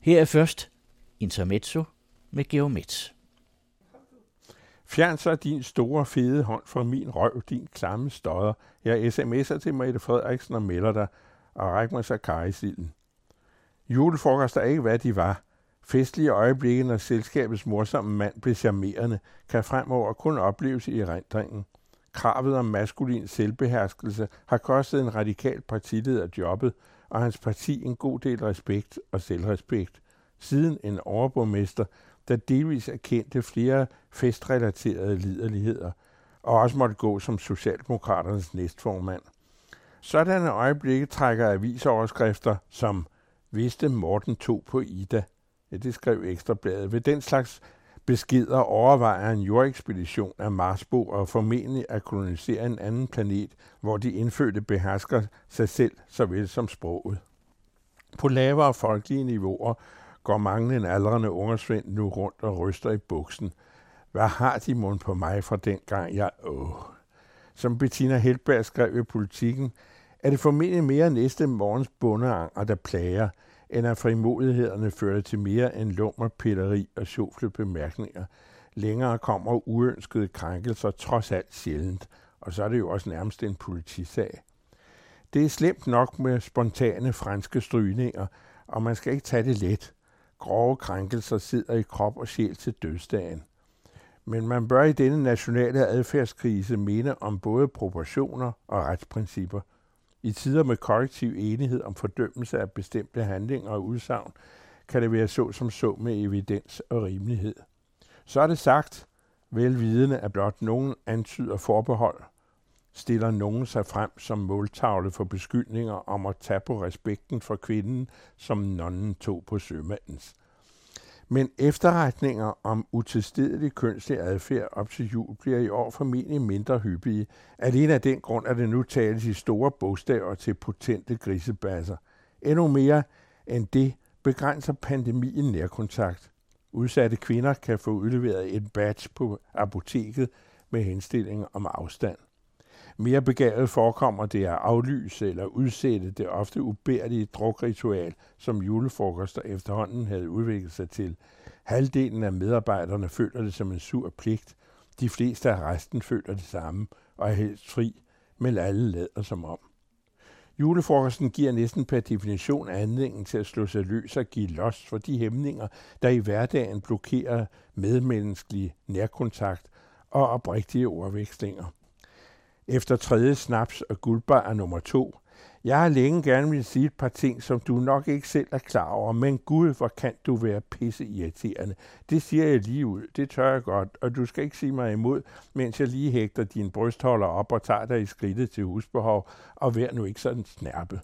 Her er først Intermezzo med Georg Metz. Fjern så din store, fede hånd fra min røv, din klamme stodder. Jeg sms'er til Mette Frederiksen og melder dig, og ræk mig så karisilden. Julefrokoster er ikke, hvad de var. Festlige øjeblikke, når selskabets morsomme mand blev charmerende, kan fremover kun opleves i erindringen. Kravet om maskulin selvbeherskelse har kostet en radikal partileder jobbet, og hans parti en god del respekt og selvrespekt. Siden en overborgmester, der delvis erkendte flere festrelaterede liderligheder, og også måtte gå som Socialdemokraternes næstformand. Sådanne øjeblikke trækker avisoverskrifter som "Vidste Morten tog på Ida". Ja, det skrev Ekstrabladet. Ved den slags beskeder overvejer en jordekspedition af Marsbo og formentlig at kolonisere en anden planet, hvor de indfødte behersker sig selv såvel som sproget. På lavere folkelige niveauer går manglende aldrende ungersvend nu rundt og ryster i buksen. Hvad har de mund på mig fra dengang jeg... Som Bettina Heltberg skrev i Politikken, er det formentlig mere næste morgens bondeanger, der plager, end at frimodighederne fører til mere end lummerpilleri og sjofle bemærkninger. Længere kommer uønskede krænkelser trods alt sjældent, og så er det jo også nærmest en politisag. Det er slemt nok med spontane franske strygninger, og man skal ikke tage det let. Grove krænkelser sidder i krop og sjæl til dødsdagen. Men man bør i denne nationale adfærdskrise mene om både proportioner og retsprincipper. I tider med kollektiv enighed om fordømmelse af bestemte handlinger og udsagn, kan det være så med evidens og rimelighed. Så er det sagt, velvidende at blot nogen antyder forbehold, stiller nogen sig frem som måltavle for beskyldninger om at tage på respekten for kvinden, som nonnen tog på sømandens. Men efterretninger om utilstedelig kønslig adfærd op til jul bliver i år formentlig mindre hyppige. Alene af den grund, at det nu tales i store bogstaver til potente grisebasser. Endnu mere end det begrænser pandemien nærkontakt. Udsatte kvinder kan få udleveret et badge på apoteket med henstilling om afstand. Mere begavet forekommer det at aflyse eller udsætte det ofte ubærlige drukritual, som julefrokoster efterhånden havde udviklet sig til. Halvdelen af medarbejderne føler det som en sur pligt. De fleste af resten føler det samme og er helst fri, men alle lader som om. Julefrokosten giver næsten per definition anledning til at slå sig løs og give los for de hæmninger, der i hverdagen blokerer medmenneskelig nærkontakt og oprigtige ordvekslinger. Efter tredje snaps og guldbajer nummer 2. Jeg har længe gerne vil sige et par ting, som du nok ikke selv er klar over, men gud, hvor kan du være pisseirriterende. Det siger jeg lige ud, det tør jeg godt, og du skal ikke sige mig imod, mens jeg lige hægter din brystholder op og tager dig i skridtet til husbehov, og vær nu ikke sådan snærpe.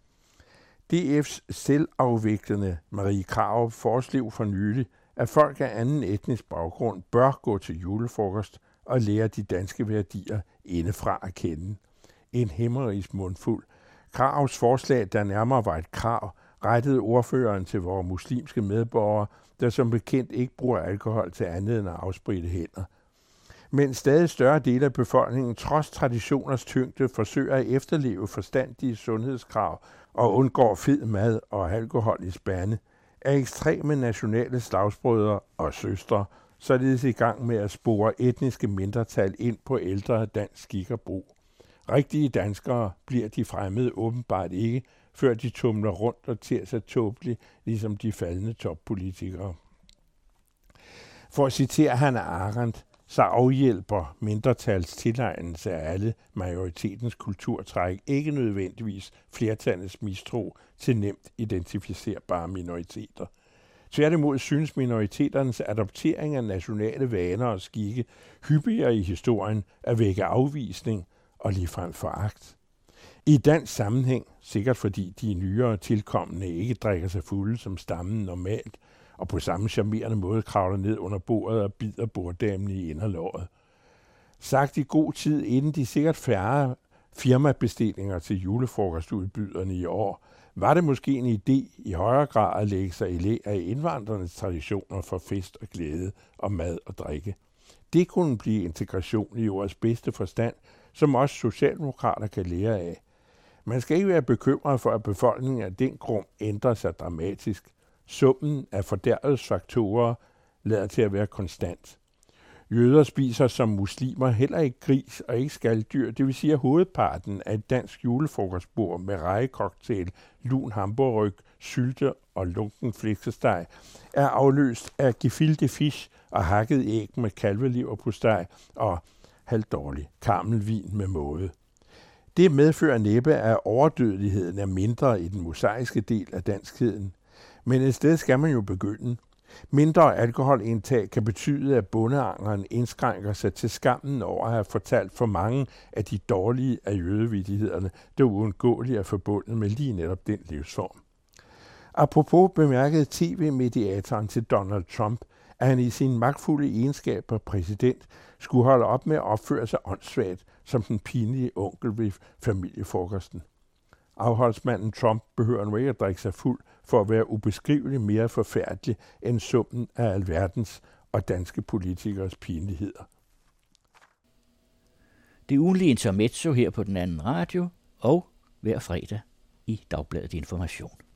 DF's selvafviklende Marie Krarup foreslog for nylig, at folk af anden etnisk baggrund bør gå til julefrokost og lære de danske værdier indefra at kende. En himmerigs mundfuld. Krarups forslag, der nærmere var et krav, rettede ordføreren til vores muslimske medborgere, der som bekendt ikke bruger alkohol til andet end at afspritte hænder. Men stadig større del af befolkningen, trods traditioners tyngde, forsøger at efterleve forstandige sundhedskrav og undgår fed mad og alkohol i spande, er ekstreme nationale slagsbrødre og søstre således i gang med at spore etniske mindretal ind på ældre dansk skik og brug. Rigtige danskere bliver de fremmede åbenbart ikke, før de tumler rundt og ter sig tåbeligt, ligesom de faldende toppolitikere. For at citere Hannah Arendt, så afhjælper mindretals tilegnelse af alle majoritetens kulturtræk ikke nødvendigvis flertallets mistro til nemt identificerbare minoriteter. Tværtimod synes minoriteternes adoptering af nationale vaner og skikke hyppigere i historien at vække afvisning og ligefrem foragt. I dansk sammenhæng, sikkert fordi de nyere tilkommende ikke drikker sig fulde som stammen normalt, og på samme charmerende måde kravler ned under bordet og bider borddamen i inderlåret. Sagt i god tid, inden de sikkert færre firmabestillinger til julefrokostudbyderne i år, var det måske en idé i højere grad at lægge sig i læ af indvandrernes traditioner for fest og glæde og mad og drikke. Det kunne blive integration i ordets bedste forstand, som også socialdemokrater kan lære af. Man skal ikke være bekymret for, at befolkningen af den grund ændrer sig dramatisk. Summen af fordærvelsesfaktorer lader til at være konstant. Jøder spiser som muslimer heller ikke gris og ikke skaldyr, det vil sige at hovedparten af et dansk julefrokostbord med rejecocktail, lun hamburgryg, sylte og lunken flæskesteg er afløst af gefilte fish og hakket æg med kalveleverpostej og halvdårlig karmelvin med måde. Det medfører næppe, at overdødeligheden er mindre i den mosaiske del af danskheden, men et sted skal man jo begynde. Mindre alkoholindtag kan betyde, at bondeangeren indskrænker sig til skammen over at have fortalt for mange af de dårlige af jødevittighederne, der uundgåeligt er forbundet med lige netop den livsform. Apropos bemærkede tv-mediatoren til Donald Trump, at han i sin magtfulde egenskab som præsident skulle holde op med at opføre sig åndssvagt som den pinlige onkel ved familiefrokosten. Afholdsmanden Trump behøver nu ikke at drikke sig fuld for at være ubeskriveligt mere forfærdelig end summen af alverdens og danske politikers pinligheder. Det ugenlige intermezzo her på den anden radio og hver fredag i Dagbladet Information.